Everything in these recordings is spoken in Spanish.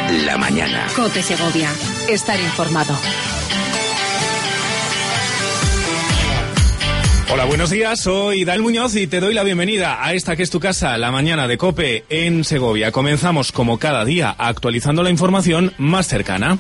la mañana. COPE Segovia. Estar informado. Hola, buenos días, soy Dael Muñoz y te doy la bienvenida a esta que es tu casa, la mañana de COPE en Segovia. Comenzamos como cada día actualizando la información más cercana.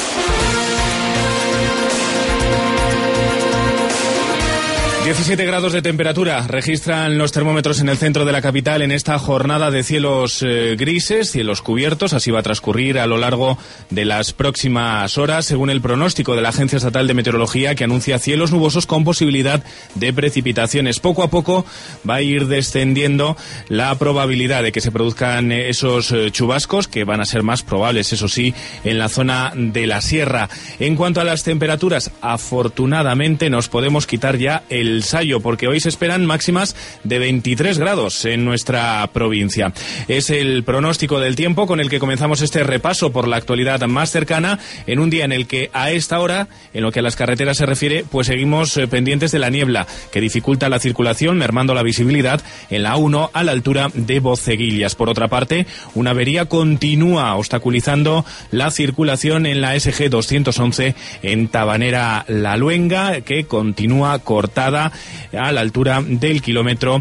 17 grados de temperatura registran los termómetros en el centro de la capital en esta jornada de cielos grises, cielos cubiertos. Así va a transcurrir a lo largo de las próximas horas, según el pronóstico de la Agencia Estatal de Meteorología, que anuncia cielos nubosos con posibilidad de precipitaciones. Poco a poco va a ir descendiendo la probabilidad de que se produzcan esos chubascos, que van a ser más probables, eso sí, en la zona de la sierra. En cuanto a las temperaturas, afortunadamente nos podemos quitar ya el sayo, porque hoy se esperan máximas de 23 grados en nuestra provincia. Es el pronóstico del tiempo con el que comenzamos este repaso por la actualidad más cercana, en un día en el que a esta hora, en lo que a las carreteras se refiere, pues seguimos pendientes de la niebla, que dificulta la circulación, mermando la visibilidad en la A1 a la altura de Boceguillas. Por otra parte, una avería continúa obstaculizando la circulación en la SG 211 en Tabanera La Luenga, que continúa cortada a la altura del kilómetro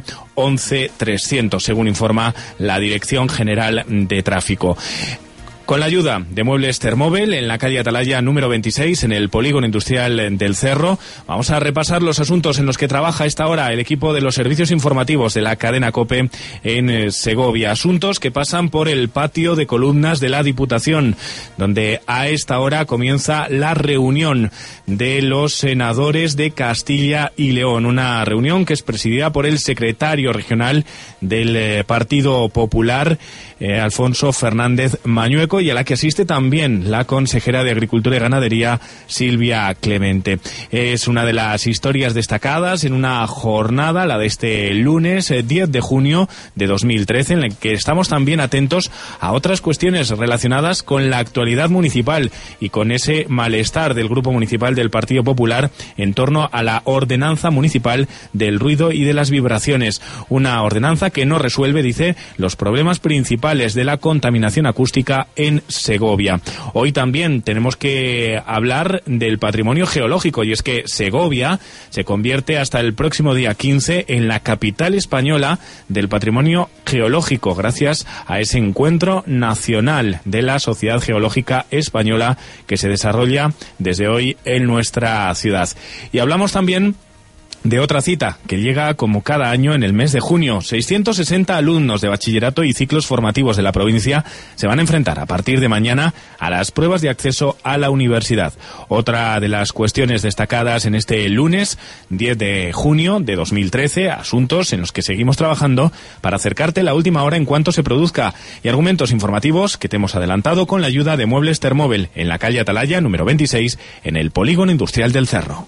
11.300, según informa la Dirección General de Tráfico. Con la ayuda de Muebles Thermóvel, en la calle Atalaya número 26, en el Polígono Industrial del Cerro, vamos a repasar los asuntos en los que trabaja a esta hora el equipo de los servicios informativos de la cadena COPE en Segovia. Asuntos que pasan por el patio de columnas de la Diputación, donde a esta hora comienza la reunión de los senadores de Castilla y León. Una reunión que es presidida por el secretario regional del Partido Popular, Alfonso Fernández Mañueco, y a la que asiste también la consejera de Agricultura y Ganadería, Silvia Clemente. Es una de las historias destacadas en una jornada, la de este lunes 10 de junio de 2013, en la que estamos también atentos a otras cuestiones relacionadas con la actualidad municipal y con ese malestar del Grupo Municipal del Partido Popular en torno a la ordenanza municipal del ruido y de las vibraciones. Una ordenanza que no resuelve, dice, los problemas principales de la contaminación acústica en Segovia. Hoy también tenemos que hablar del patrimonio geológico, y es que Segovia se convierte hasta el próximo día 15 en la capital española del patrimonio geológico, gracias a ese encuentro nacional de la Sociedad Geológica Española que se desarrolla desde hoy en nuestra ciudad. Y hablamos también de otra cita que llega como cada año en el mes de junio. 660 alumnos de bachillerato y ciclos formativos de la provincia se van a enfrentar a partir de mañana a las pruebas de acceso a la universidad. Otra de las cuestiones destacadas en este lunes 10 de junio de 2013, asuntos en los que seguimos trabajando para acercarte la última hora en cuanto se produzca, y argumentos informativos que te hemos adelantado con la ayuda de Muebles Thermóvel en la calle Atalaya número 26 en el Polígono Industrial del Cerro.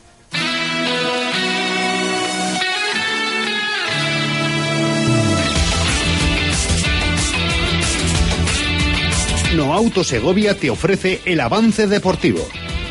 No Auto Segovia te ofrece el avance deportivo.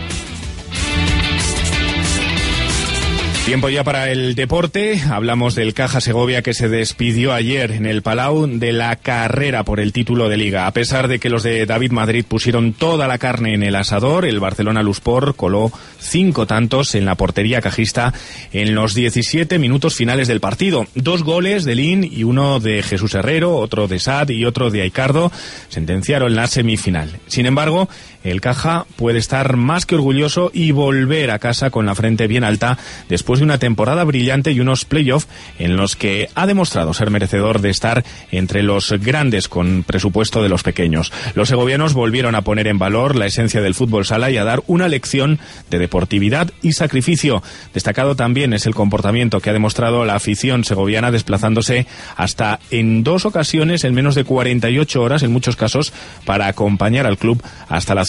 Tiempo ya para el deporte. Hablamos del Caja Segovia, que se despidió ayer en el Palau de la carrera por el título de Liga. A pesar de que los de David Madrid pusieron toda la carne en el asador, el Barcelona Lusport coló 5 tantos en la portería cajista en los 17 minutos finales del partido. 2 goles de Lin y uno de Jesús Herrero, otro de Sad y otro de Aicardo sentenciaron la semifinal. Sin embargo, el Caja puede estar más que orgulloso y volver a casa con la frente bien alta después de una temporada brillante y unos playoffs en los que ha demostrado ser merecedor de estar entre los grandes con presupuesto de los pequeños. Los segovianos volvieron a poner en valor la esencia del fútbol sala y a dar una lección de deportividad y sacrificio. Destacado también es el comportamiento que ha demostrado la afición segoviana, desplazándose hasta en 2 ocasiones en menos de 48 horas en muchos casos para acompañar al club hasta la ciudad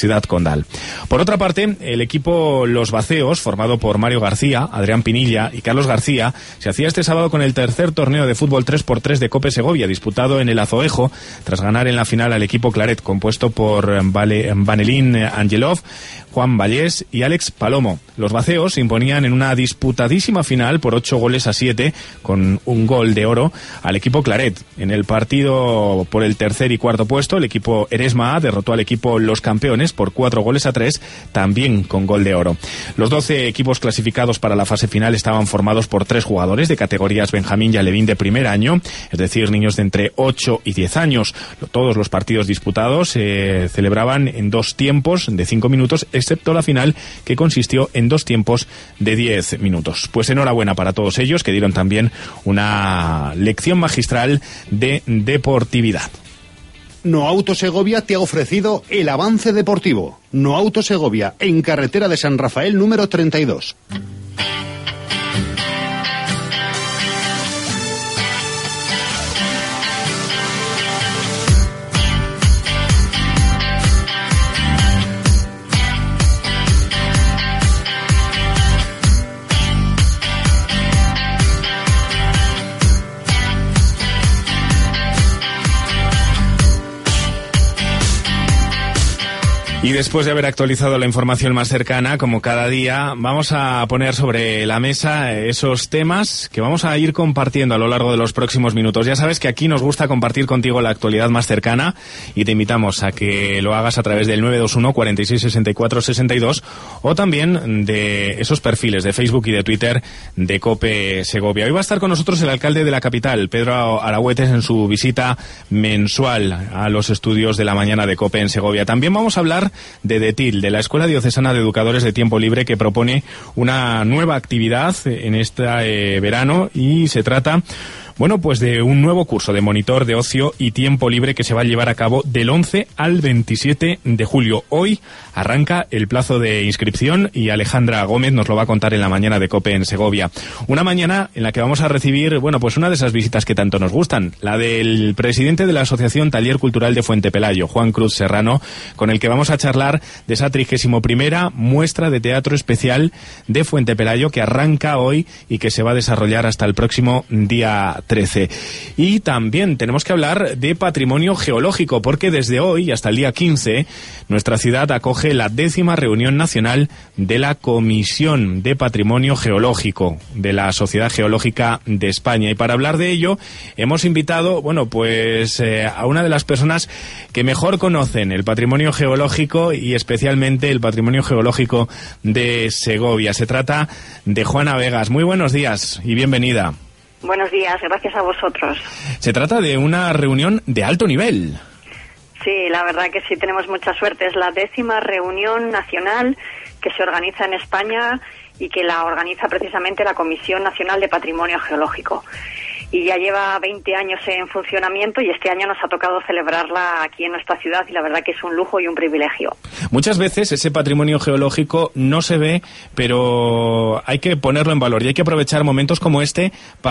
Universidad Condal. Por otra parte, el equipo Los Baceos, formado por Mario García, Adrián Pinilla y Carlos García, se hacía este sábado con el tercer torneo de fútbol 3x3 de Cope Segovia, disputado en el Azoejo, tras ganar en la final al equipo Claret, compuesto por Vanelín Angelov, Juan Vallés y Alex Palomo. Los Baceos se imponían en una disputadísima final por 8-7, con un gol de oro, al equipo Claret. En el partido por el tercer y cuarto puesto, el equipo Eresma derrotó al equipo Los Campeones por 4-3, también con gol de oro. Los 12 equipos clasificados para la fase final estaban formados por 3 jugadores de categorías Benjamín y Alevín de primer año, es decir, niños de entre 8 y 10 años. Todos los partidos disputados se celebraban en 2 tiempos de 5 minutos, excepto la final, que consistió en 2 tiempos de 10 minutos. Pues enhorabuena para todos ellos, que dieron también una lección magistral de deportividad. Noauto Segovia te ha ofrecido el avance deportivo. Noauto Segovia, en carretera de San Rafael número 32. Y después de haber actualizado la información más cercana, como cada día, vamos a poner sobre la mesa esos temas que vamos a ir compartiendo a lo largo de los próximos minutos. Ya sabes que aquí nos gusta compartir contigo la actualidad más cercana y te invitamos a que lo hagas a través del 921 46 64 62 o también de esos perfiles de Facebook y de Twitter de COPE Segovia. Hoy va a estar con nosotros el alcalde de la capital, Pedro Aragüetes, en su visita mensual a los estudios de la mañana de COPE en Segovia. También vamos a hablar de DETIL, de la Escuela Diocesana de Educadores de Tiempo Libre, que propone una nueva actividad en este verano, y se trata, bueno, pues de un nuevo curso de monitor de ocio y tiempo libre que se va a llevar a cabo del 11 al 27 de julio. Hoy arranca el plazo de inscripción y Alejandra Gómez nos lo va a contar en la mañana de COPE en Segovia. Una mañana en la que vamos a recibir, bueno, pues una de esas visitas que tanto nos gustan, la del presidente de la Asociación Taller Cultural de Fuente Pelayo, Juan Cruz Serrano, con el que vamos a charlar de esa 31ª muestra de teatro especial de Fuente Pelayo, que arranca hoy y que se va a desarrollar hasta el próximo día 13. Y también tenemos que hablar de patrimonio geológico, porque desde hoy hasta el día 15 nuestra ciudad acoge la 10ª reunión nacional de la Comisión de Patrimonio Geológico de la Sociedad Geológica de España. Y para hablar de ello hemos invitado, bueno, pues a una de las personas que mejor conocen el patrimonio geológico y especialmente el patrimonio geológico de Segovia. Se trata de Juana Vegas. Muy buenos días y bienvenida. Buenos días, gracias a vosotros. Se trata de una reunión de alto nivel. Sí, la verdad que sí, tenemos mucha suerte. Es la 10ª reunión nacional que se organiza en España y que la organiza precisamente la Comisión Nacional de Patrimonio Geológico. Y ya lleva 20 años en funcionamiento y este año nos ha tocado celebrarla aquí en nuestra ciudad y la verdad que es un lujo y un privilegio. Muchas veces ese patrimonio geológico no se ve, pero hay que ponerlo en valor y hay que aprovechar momentos como este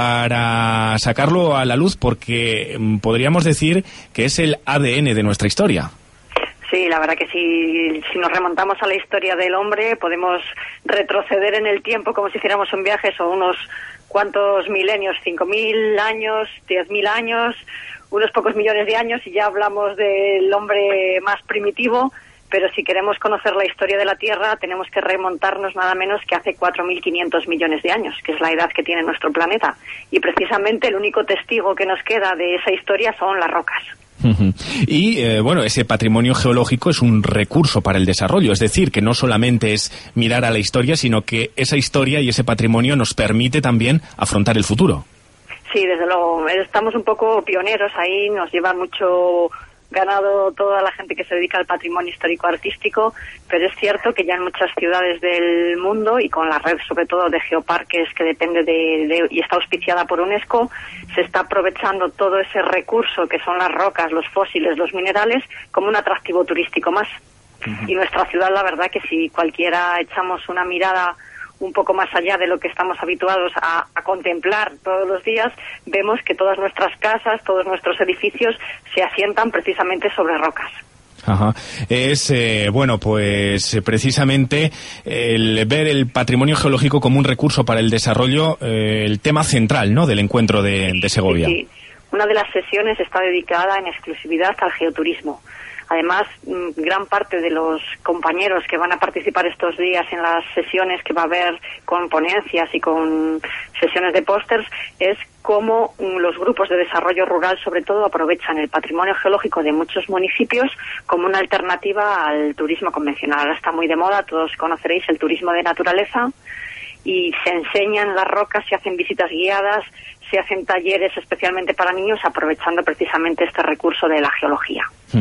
para sacarlo a la luz, porque podríamos decir que es el ADN de nuestra historia. Sí, la verdad que si nos remontamos a la historia del hombre podemos retroceder en el tiempo como si hiciéramos un viaje, son unos cuantos milenios, 5.000 años, 10.000 años, unos pocos millones de años y ya hablamos del hombre más primitivo, pero si queremos conocer la historia de la Tierra tenemos que remontarnos nada menos que hace 4.500 millones de años, que es la edad que tiene nuestro planeta. Y precisamente el único testigo que nos queda de esa historia son las rocas. Y bueno, ese patrimonio geológico es un recurso para el desarrollo, es decir, que no solamente es mirar a la historia, sino que esa historia y ese patrimonio nos permite también afrontar el futuro. Sí, desde luego, estamos un poco pioneros ahí, nos lleva mucho ganado toda la gente que se dedica al patrimonio histórico-artístico, pero es cierto que ya en muchas ciudades del mundo y con la red sobre todo de geoparques que depende de y está auspiciada por UNESCO, se está aprovechando todo ese recurso que son las rocas, los fósiles, los minerales, como un atractivo turístico más. Y nuestra ciudad, la verdad que si cualquiera echamos una mirada un poco más allá de lo que estamos habituados a contemplar todos los días, vemos que todas nuestras casas, todos nuestros edificios se asientan precisamente sobre rocas. Ajá. Es, bueno, pues precisamente el ver el patrimonio geológico como un recurso para el desarrollo, el tema central, ¿no?, del encuentro de Segovia. Sí. Una de las sesiones está dedicada en exclusividad al geoturismo. Además, gran parte de los compañeros que van a participar estos días en las sesiones que va a haber con ponencias y con sesiones de pósters es cómo los grupos de desarrollo rural, sobre todo, aprovechan el patrimonio geológico de muchos municipios como una alternativa al turismo convencional. Ahora está muy de moda, todos conoceréis el turismo de naturaleza, y se enseñan las rocas, se hacen visitas guiadas, se hacen talleres especialmente para niños, aprovechando precisamente este recurso de la geología.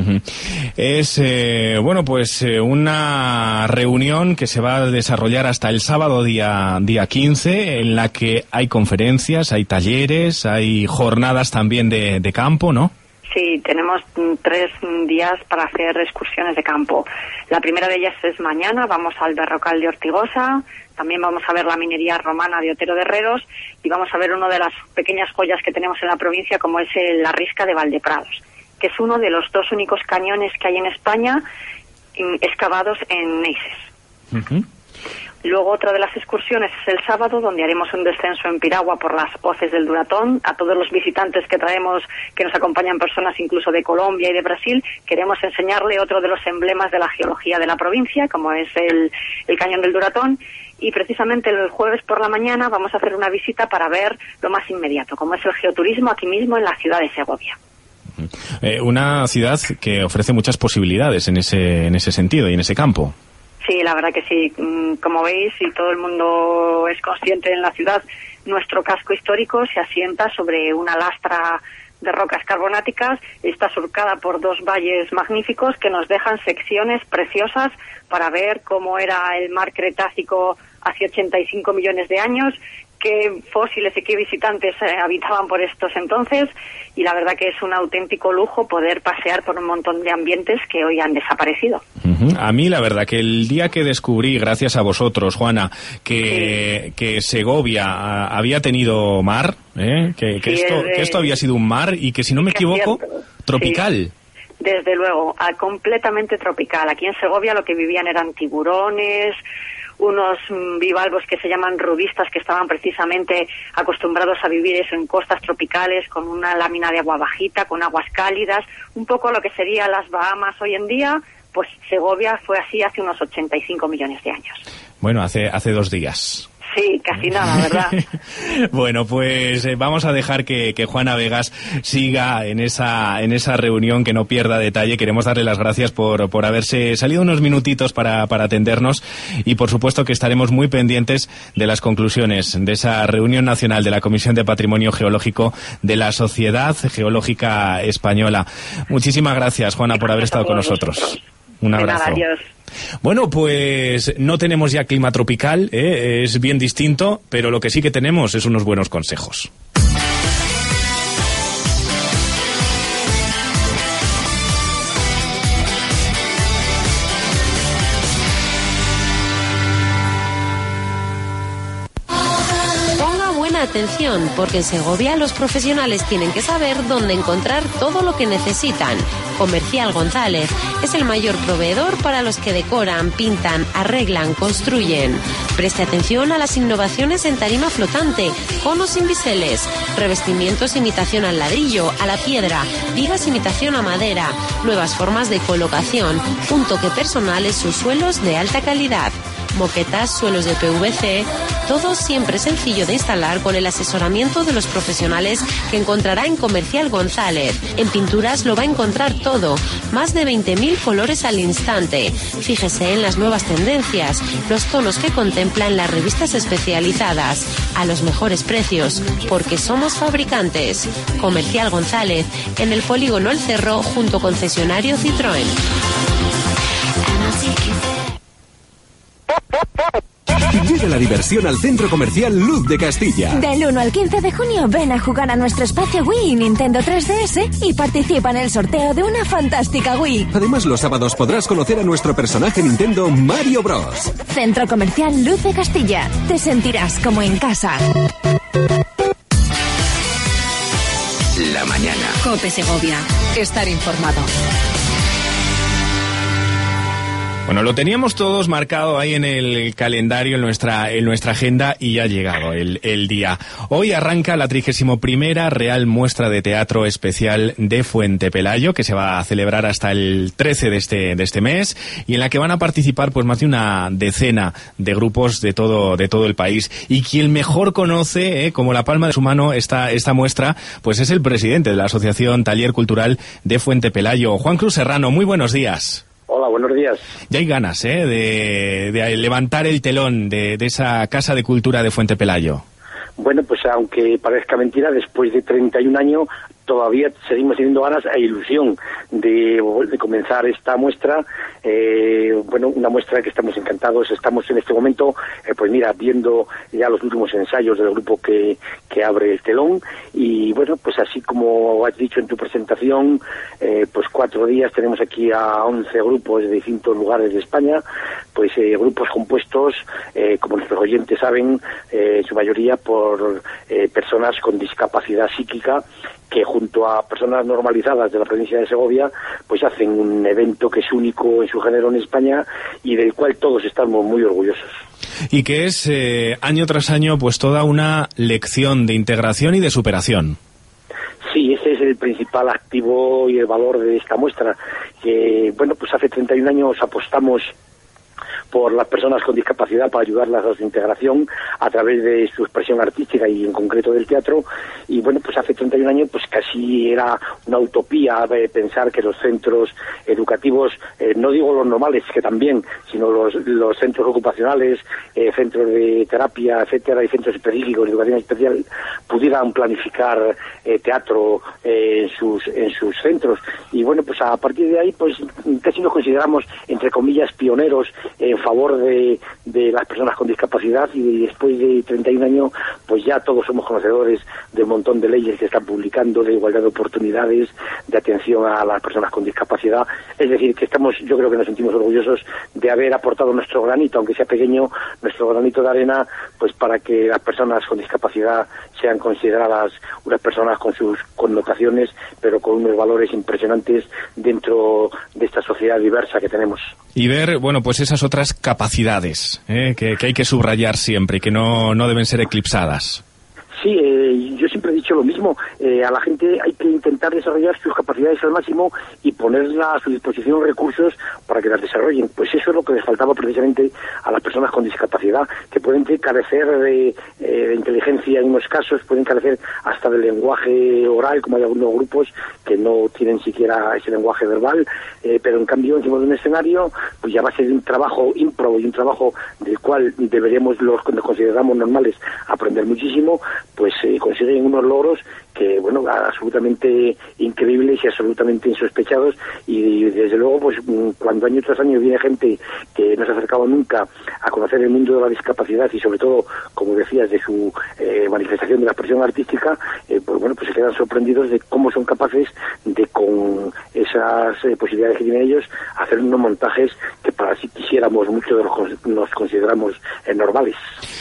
Es, bueno, pues una reunión que se va a desarrollar hasta el sábado día 15, en la que hay conferencias, hay talleres, hay jornadas también de campo, ¿no? Sí, tenemos 3 días para hacer excursiones de campo. La primera de ellas es mañana, vamos al Berrocal de Ortigosa, también vamos a ver la minería romana de Otero de Herreros y vamos a ver una de las pequeñas joyas que tenemos en la provincia, como es la Risca de Valdeprados, que es uno de los 2 únicos cañones que hay en España excavados en neises. Luego otra de las excursiones es el sábado, donde haremos un descenso en piragua por las hoces del Duratón. A todos los visitantes que traemos, que nos acompañan personas incluso de Colombia y de Brasil, queremos enseñarle otro de los emblemas de la geología de la provincia, como es el cañón del Duratón. Y precisamente el jueves por la mañana vamos a hacer una visita para ver lo más inmediato, como es el geoturismo aquí mismo en la ciudad de Segovia. Una ciudad que ofrece muchas posibilidades en ese sentido y en ese campo. Sí, la verdad que sí. Como veis, y todo el mundo es consciente en la ciudad, nuestro casco histórico se asienta sobre una lastra de rocas carbonáticas, está surcada por 2 valles magníficos que nos dejan secciones preciosas para ver cómo era el mar Cretácico hace 85 millones de años, qué fósiles y qué visitantes habitaban por estos entonces, y la verdad que es un auténtico lujo poder pasear por un montón de ambientes que hoy han desaparecido. A mí la verdad que el día que descubrí, gracias a vosotros, Juana, que Segovia había tenido mar, que esto había sido un mar y que, si no me equivoco, tropical. Sí. Desde luego, completamente tropical. Aquí en Segovia lo que vivían eran tiburones, unos bivalvos que se llaman rubistas, que estaban precisamente acostumbrados a vivir eso en costas tropicales, con una lámina de agua bajita, con aguas cálidas, un poco lo que serían las Bahamas hoy en día. Pues Segovia fue así hace unos 85 millones de años. Bueno, hace 2 días. Sí, casi nada, ¿verdad? Bueno, pues vamos a dejar que Juana Vegas siga en esa reunión, que no pierda detalle. Queremos darle las gracias por haberse salido unos minutitos para atendernos, y por supuesto que estaremos muy pendientes de las conclusiones de esa reunión nacional de la Comisión de Patrimonio Geológico de la Sociedad Geológica Española. Muchísimas gracias, Juana, por haber estado con nosotros. Un abrazo. De nada, adiós. Bueno, pues no tenemos ya clima tropical, es bien distinto, pero lo que sí que tenemos es unos buenos consejos. Atención, porque en Segovia los profesionales tienen que saber dónde encontrar todo lo que necesitan. Comercial González es el mayor proveedor para los que decoran, pintan, arreglan, construyen. Preste atención a las innovaciones en tarima flotante, conos sin biseles, revestimientos imitación al ladrillo, a la piedra, vigas imitación a madera, nuevas formas de colocación, un toque personal en sus suelos de alta calidad. Moquetas, suelos de PVC, todo siempre sencillo de instalar con el asesoramiento de los profesionales que encontrará en Comercial González. En pinturas lo va a encontrar todo, más de 20.000 colores al instante. Fíjese en las nuevas tendencias, los tonos que contempla en las revistas especializadas, a los mejores precios, porque somos fabricantes. Comercial González, en el polígono El Cerro, junto concesionario Citroën. Llega la diversión al Centro Comercial Luz de Castilla. Del 1 al 15 de junio ven a jugar a nuestro espacio Wii y Nintendo 3DS y participa en el sorteo de una fantástica Wii. Además, los sábados podrás conocer a nuestro personaje Nintendo Mario Bros. Centro Comercial Luz de Castilla. Te sentirás como en casa. La mañana. COPE Segovia. Estar informado. Bueno, lo teníamos todos marcado ahí en el calendario, en nuestra agenda, y ya ha llegado el día. Hoy arranca la 31ª Real Muestra de Teatro Especial de Fuente Pelayo, que se va a celebrar hasta el 13 de este mes, y en la que van a participar pues más de una decena de grupos de todo el país. Y quien mejor conoce, como la palma de su mano, esta muestra, pues es el presidente de la Asociación Taller Cultural de Fuente Pelayo, Juan Cruz Serrano. Muy buenos días. Hola, buenos días. Ya hay ganas, de levantar el telón de esa Casa de Cultura de Fuente Pelayo. Bueno, pues aunque parezca mentira, después de 31 años todavía seguimos teniendo ganas e ilusión de comenzar esta muestra. Una muestra que estamos encantados. Estamos en este momento, pues mira, viendo ya los últimos ensayos del grupo que abre el telón. Y bueno, pues así como has dicho en tu presentación, pues 4 días tenemos aquí a 11 grupos de distintos lugares de España, pues grupos compuestos, como nuestros oyentes saben, en su mayoría por personas con discapacidad psíquica, que junto a personas normalizadas de la provincia de Segovia, pues hacen un evento que es único en su género en España y del cual todos estamos muy orgullosos. Y que es año tras año pues toda una lección de integración y de superación. Sí, ese es el principal activo y el valor de esta muestra. Que bueno, pues hace 31 años apostamos por las personas con discapacidad para ayudarlas a su integración a través de su expresión artística y en concreto del teatro. Y bueno, pues hace 31 años pues casi era una utopía pensar que los centros educativos, no digo los normales, que también, sino los centros ocupacionales, centros de terapia, etcétera, y centros específicos de educación especial pudieran planificar teatro en sus centros. Y bueno, pues a partir de ahí pues casi nos consideramos, entre comillas, pioneros en favor de las personas con discapacidad, y después de 31 años pues ya todos somos conocedores del montón de leyes que están publicando de igualdad de oportunidades, de atención a las personas con discapacidad. Es decir, que yo creo que nos sentimos orgullosos de haber aportado nuestro granito, aunque sea pequeño, nuestro granito de arena, pues para que las personas con discapacidad sean consideradas unas personas con sus connotaciones, pero con unos valores impresionantes dentro de esta sociedad diversa que tenemos. Y ver, bueno, pues esas otras capacidades que hay que subrayar siempre y que no deben ser eclipsadas. Sí, yo siempre he dicho lo mismo, a la gente hay que intentar desarrollar sus capacidades al máximo y ponerla a su disposición recursos para que las desarrollen. Pues eso es lo que les faltaba precisamente a las personas con discapacidad, que pueden carecer de inteligencia en unos casos, pueden carecer hasta del lenguaje oral, como hay algunos grupos que no tienen siquiera ese lenguaje verbal, pero en cambio encima de un escenario, pues ya va a ser un trabajo ímprobo y un trabajo del cual deberíamos los que nos consideramos normales aprender muchísimo, pues consiguen unos logros que, bueno, absolutamente increíbles y absolutamente insospechados. Y desde luego, pues cuando año tras año viene gente que no se ha acercado nunca a conocer el mundo de la discapacidad y sobre todo, como decías, de su manifestación de la expresión artística, pues bueno, pues se quedan sorprendidos de cómo son capaces de, con esas posibilidades que tienen ellos, hacer unos montajes que para si quisiéramos mucho nos consideramos normales.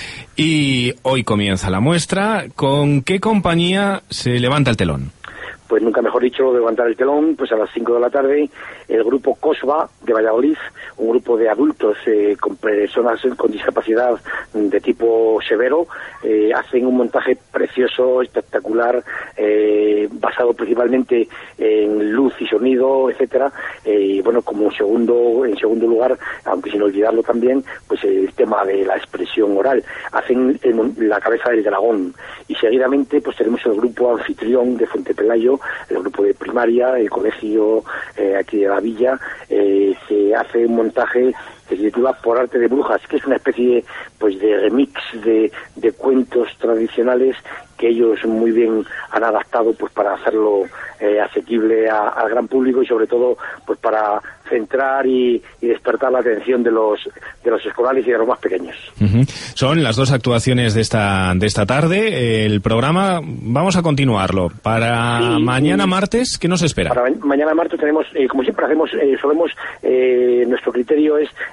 Y hoy comienza la muestra. ¿Con qué compañía se levanta el telón? Pues nunca mejor dicho, levantar el telón, pues a las 5 de la tarde, el grupo COSBA de Valladolid, un grupo de adultos con personas con discapacidad de tipo severo, hacen un montaje precioso, espectacular, basado principalmente en luz y sonido, etcétera, y bueno, como en segundo lugar, aunque sin olvidarlo también, pues el tema de la expresión oral. Hacen la cabeza del dragón, y seguidamente pues tenemos el grupo anfitrión de Fuente Pelayo, el grupo de primaria, el colegio aquí de la villa, que hace un montaje que se titula Por Arte de Brujas, que es una especie pues de remix de cuentos tradicionales que ellos muy bien han adaptado pues para hacerlo asequible al gran público y sobre todo pues para centrar y despertar la atención de los escolares y de los más pequeños. Uh-huh. Son las dos actuaciones de esta tarde. El programa vamos a continuarlo. Para mañana martes, ¿qué nos espera? Para mañana martes tenemos, como siempre hacemos, nuestro criterio es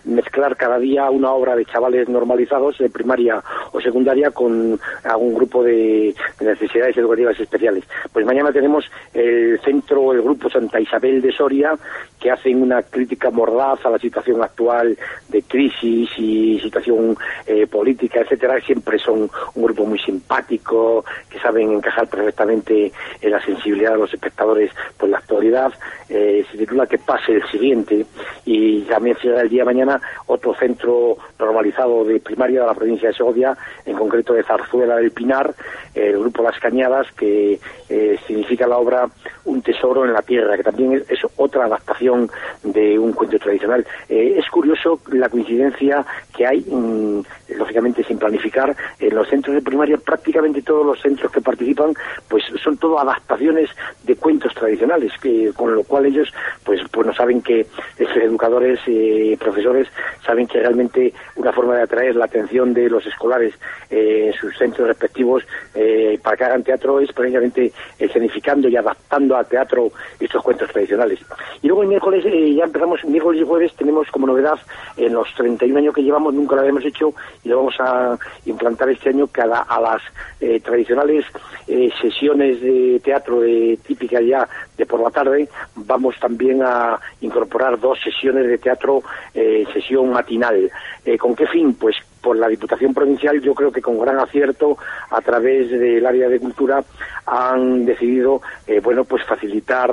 mezclar cada día una obra de chavales normalizados de primaria o secundaria con algún grupo de necesidades educativas especiales. Pues mañana tenemos el grupo Santa Isabel de Soria, que hacen una crítica mordaz a la situación actual de crisis y situación política, etcétera. Siempre son un grupo muy simpático, que saben encajar perfectamente en la sensibilidad de los espectadores por la actualidad. Se titula Que pase el siguiente, y también será el día de mañana otro centro normalizado de primaria de la provincia de Segovia, en concreto de Zarzuela del Pinar, el grupo Las Cañadas, que significa la obra Un tesoro en la tierra, que también es otra adaptación de un cuento tradicional. Es curioso la coincidencia que hay, lógicamente sin planificar, en los centros de primaria. Prácticamente todos los centros que participan pues son todo adaptaciones de cuentos tradicionales, con lo cual ellos pues no saben que esos educadores, profesores, saben que realmente una forma de atraer la atención de los escolares en sus centros respectivos para que hagan teatro es precisamente escenificando y adaptando al teatro estos cuentos tradicionales. Y luego el miércoles ya empezamos, miércoles y jueves tenemos como novedad, en los 31 años que llevamos nunca lo habíamos hecho y lo vamos a implantar este año, que a las tradicionales sesiones de teatro típicas ya de por la tarde, vamos también a incorporar 2 sesiones de teatro, sesión matinal. ¿Con qué fin? Pues por la Diputación Provincial, yo creo que con gran acierto, a través del área de cultura, han decidido pues facilitar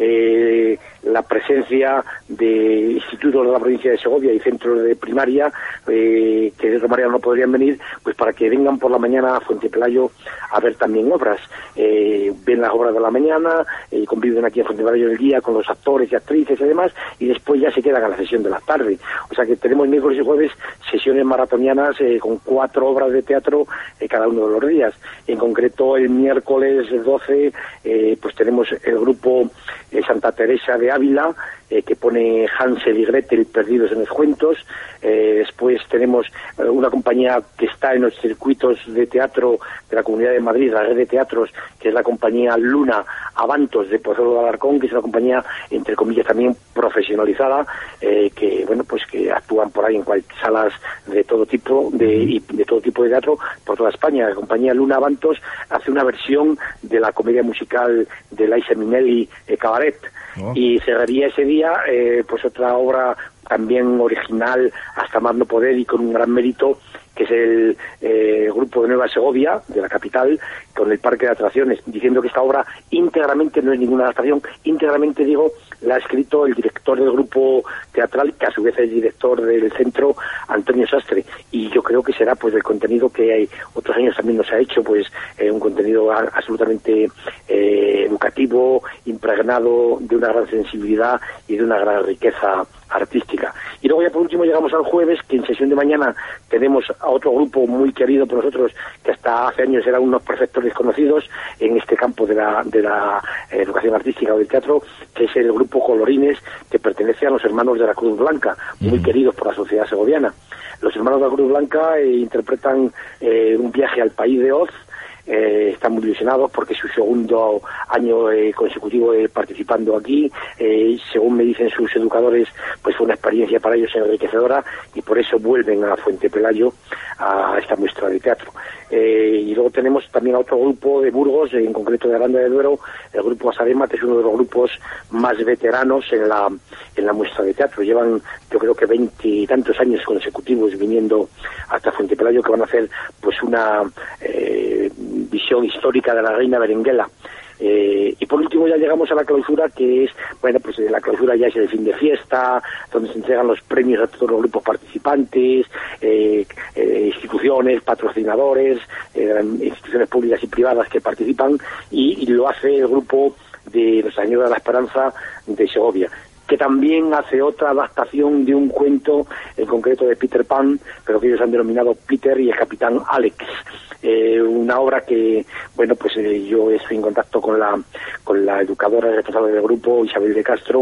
la presencia de institutos de la provincia de Segovia y centros de primaria que de otra manera no podrían venir, pues para que vengan por la mañana a Fuente Pelayo a ver también obras. Ven las obras de la mañana, conviven aquí en Fuente Pelayo el día con los actores y actrices y demás, y después ya se quedan a la sesión de la tarde. O sea que tenemos miércoles y jueves sesiones maratonianas con 4 obras de teatro cada uno de los días. En concreto, el miércoles 12 pues tenemos el grupo Santa Teresa de Ávila, que pone Hansel y Gretel perdidos en los cuentos. Después tenemos una compañía que está en los circuitos de teatro de la Comunidad de Madrid, la red de teatros, que es la compañía Luna Avantos de Pozuelo de Alarcón, que es una compañía, entre comillas, también profesionalizada, que pues que actúan por ahí en salas de todo tipo de todo tipo de teatro por toda España. La compañía Luna Avantos hace una versión de la comedia musical de Liza Minnelli, Cabaret. Y cerraría ese día pues otra obra también original hasta más no poder y con un gran mérito, que es el grupo de Nueva Segovia, de la capital, con el parque de atracciones, diciendo que esta obra íntegramente no es ninguna adaptación, íntegramente digo, la ha escrito el director del grupo teatral, que a su vez es director del centro, Antonio Sastre, y yo creo que será pues el contenido que hay, otros años también nos ha hecho, pues un contenido absolutamente educativo, impregnado de una gran sensibilidad y de una gran riqueza artística. Y luego ya por último llegamos al jueves, que en sesión de mañana tenemos a otro grupo muy querido por nosotros, que hasta hace años eran unos perfectos desconocidos en este campo de la educación artística o del teatro, que es el grupo Colorines, que pertenece a los Hermanos de la Cruz Blanca, muy queridos por la sociedad segoviana. Los Hermanos de la Cruz Blanca interpretan un viaje al país de Oz. Están muy ilusionados porque es su segundo año consecutivo participando aquí. Según me dicen sus educadores, pues fue una experiencia para ellos enriquecedora y por eso vuelven a Fuente Pelayo a esta muestra de teatro. Y luego tenemos también a otro grupo de Burgos, en concreto de Aranda de Duero, el grupo Asadema, que es uno de los grupos más veteranos en la muestra de teatro. Llevan, yo creo que 20 y tantos años consecutivos viniendo hasta Fuente Pelayo, que van a hacer pues una visión histórica de la reina Berenguela. Y por último ya llegamos a la clausura, que es, pues la clausura ya es el fin de fiesta, donde se entregan los premios a todos los grupos participantes, instituciones, patrocinadores, instituciones públicas y privadas que participan, y lo hace el grupo de Nuestra Señora de la Esperanza de Segovia, que también hace otra adaptación de un cuento, en concreto de Peter Pan, pero que ellos han denominado Peter y el Capitán Alex. Una obra que, yo estoy en contacto con la educadora responsable del grupo, Isabel de Castro,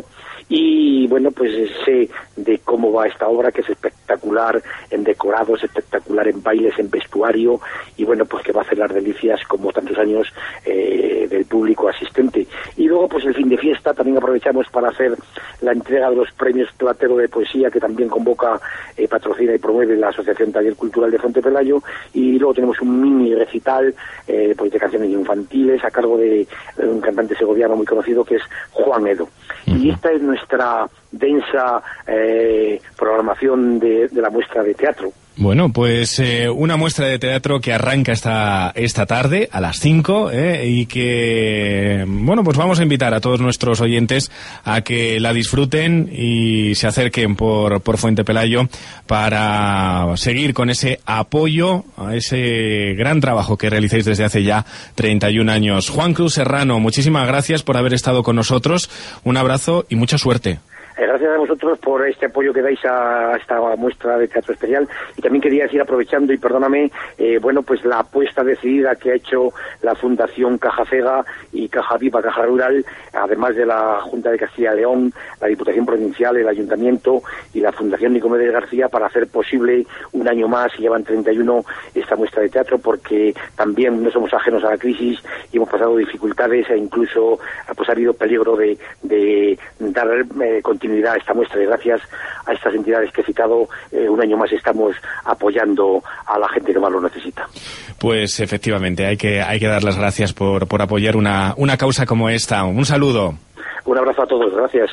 y bueno, pues sé de cómo va esta obra, que es espectacular en decorados, espectacular en bailes, en vestuario, y bueno, pues que va a hacer las delicias como tantos años del público asistente. Y luego pues el fin de fiesta también aprovechamos para hacer la entrega de los premios Platero de Poesía, que también convoca, patrocina y promueve la Asociación Taller Cultural de Fuente Pelayo, y luego tenemos un mini recital pues de canciones infantiles a cargo de un cantante segoviano muy conocido que es Juan Edo. Y esta es nuestra densa programación de la muestra de teatro. Bueno, pues una muestra de teatro que arranca esta tarde a las 5 y que, bueno, pues vamos a invitar a todos nuestros oyentes a que la disfruten y se acerquen por Fuente Pelayo para seguir con ese apoyo a ese gran trabajo que realicéis desde hace ya 31 años. Juan Cruz Serrano, muchísimas gracias por haber estado con nosotros. Un abrazo y mucha suerte. Gracias a vosotros por este apoyo que dais a esta muestra de teatro especial. Y también quería decir, aprovechando, y perdóname, bueno, pues la apuesta decidida que ha hecho la Fundación Caja Cega y Caja Viva, Caja Rural, además de la Junta de Castilla y León, la Diputación Provincial, el Ayuntamiento y la Fundación Nicomedes García, para hacer posible un año más, y llevan 31, esta muestra de teatro, porque también no somos ajenos a la crisis y hemos pasado dificultades, e incluso pues ha habido peligro de dar continuidad a esta muestra. Y gracias a estas entidades que he citado, un año más estamos apoyando a la gente que más lo necesita. Pues efectivamente, hay que dar las gracias por apoyar una causa como esta. Un saludo. Un abrazo a todos, gracias.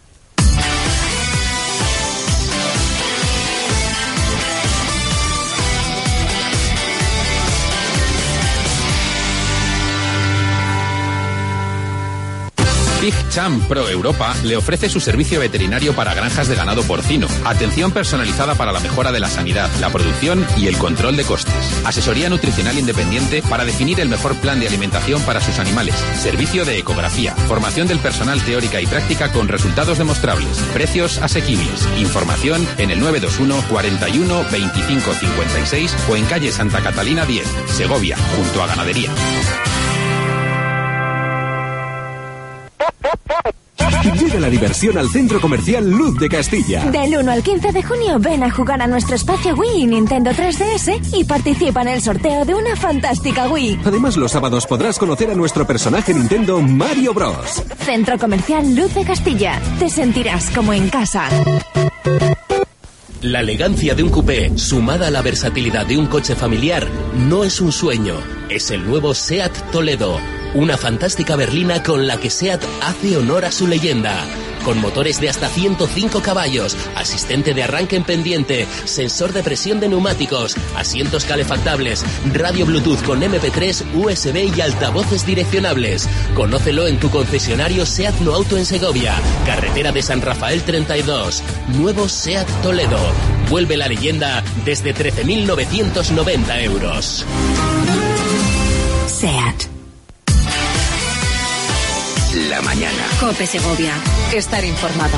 Pig Champ Pro Europa le ofrece su servicio veterinario para granjas de ganado porcino. Atención personalizada para la mejora de la sanidad, la producción y el control de costes. Asesoría nutricional independiente para definir el mejor plan de alimentación para sus animales. Servicio de ecografía. Formación del personal teórica y práctica con resultados demostrables. Precios asequibles. Información en el 921 41 25 56 o en calle Santa Catalina 10, Segovia, junto a Ganadería. Llega la diversión al Centro Comercial Luz de Castilla. Del 1 al 15 de junio ven a jugar a nuestro espacio Wii Nintendo 3DS y participa en el sorteo de una fantástica Wii. Además, los sábados podrás conocer a nuestro personaje Nintendo Mario Bros. Centro Comercial Luz de Castilla. Te sentirás como en casa. La elegancia de un coupé, sumada a la versatilidad de un coche familiar, no es un sueño. Es el nuevo SEAT Toledo. Una fantástica berlina con la que SEAT hace honor a su leyenda. Con motores de hasta 105 caballos, asistente de arranque en pendiente, sensor de presión de neumáticos, asientos calefactables, radio Bluetooth con MP3, USB y altavoces direccionables. Conócelo en tu concesionario SEAT No Auto en Segovia, carretera de San Rafael 32. Nuevo SEAT Toledo. Vuelve la leyenda desde 13.990 euros. SEAT. La mañana. COPE Segovia. Estar informado.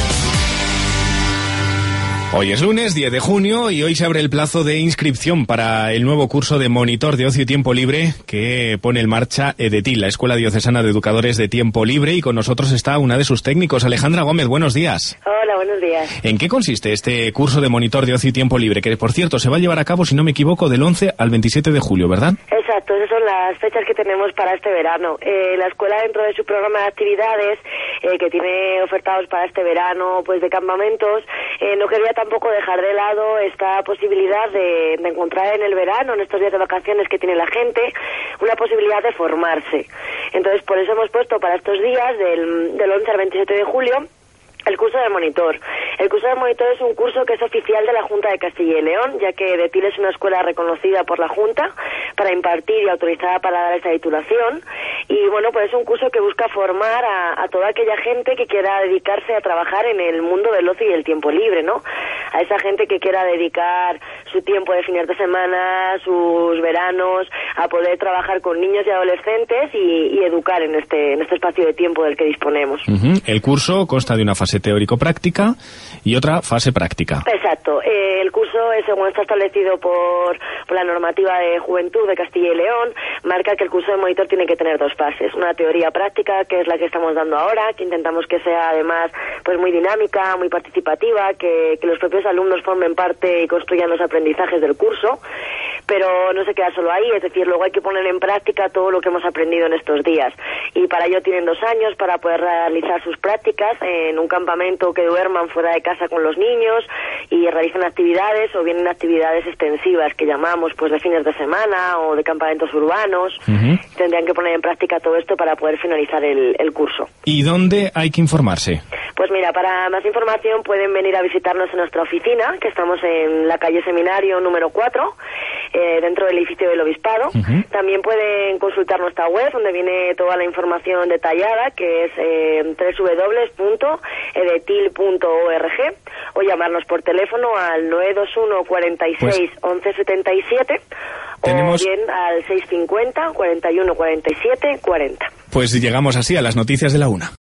Hoy es lunes, 10 de junio, y hoy se abre el plazo de inscripción para el nuevo curso de monitor de ocio y tiempo libre que pone en marcha EDETIL, la Escuela Diocesana de Educadores de Tiempo Libre, y con nosotros está una de sus técnicos, Alejandra Gómez. Buenos días. Hola, buenos días. ¿En qué consiste este curso de monitor de ocio y tiempo libre? Que, por cierto, se va a llevar a cabo, si no me equivoco, del 11 al 27 de julio, ¿verdad? Exacto, esas son las fechas que tenemos para este verano. La escuela, dentro de su programa de actividades que tiene ofertados para este verano, pues de campamentos, no quería tampoco dejar de lado esta posibilidad de encontrar en el verano, en estos días de vacaciones que tiene la gente, una posibilidad de formarse. Entonces, por eso hemos puesto para estos días, del 11 al 27 de julio, el curso de monitor. El curso de monitor es un curso que es oficial de la Junta de Castilla y León, ya que EDETIL es una escuela reconocida por la Junta para impartir y autorizada para dar esta titulación. Y bueno, pues es un curso que busca formar a toda aquella gente que quiera dedicarse a trabajar en el mundo del ocio y el tiempo libre, ¿no? A esa gente que quiera dedicar su tiempo de fines de semana, sus veranos, a poder trabajar con niños y adolescentes y educar en este espacio de tiempo del que disponemos. El curso consta de una fase teórico-práctica y otra fase práctica. Exacto. El curso, según está establecido por la normativa de Juventud de Castilla y León, marca que el curso de monitor tiene que tener 2 fases. Una teoría práctica, que es la que estamos dando ahora, que intentamos que sea además pues muy dinámica, muy participativa, que los propios alumnos formen parte y construyan los aprendizajes del curso, pero no se queda solo ahí, es decir, luego hay que poner en práctica todo lo que hemos aprendido en estos días. Y para ello tienen 2 años para poder realizar sus prácticas en un campamento, que duerman fuera de casa con los niños y realicen actividades, o bien en actividades extensivas que llamamos pues de fines de semana o de campamentos urbanos. Tendrían que poner en práctica todo esto para poder finalizar el curso. ¿Y dónde hay que informarse? Pues mira, para más información pueden venir a visitarnos en nuestra oficina, que estamos en la calle Seminario número 4, dentro del edificio del Obispado. También pueden consultar nuestra web, donde viene toda la información detallada, que es www.edetil.org, o llamarnos por teléfono al 921 46 11 77, o bien al 650 41 47 40. Pues llegamos así a las noticias de la 1.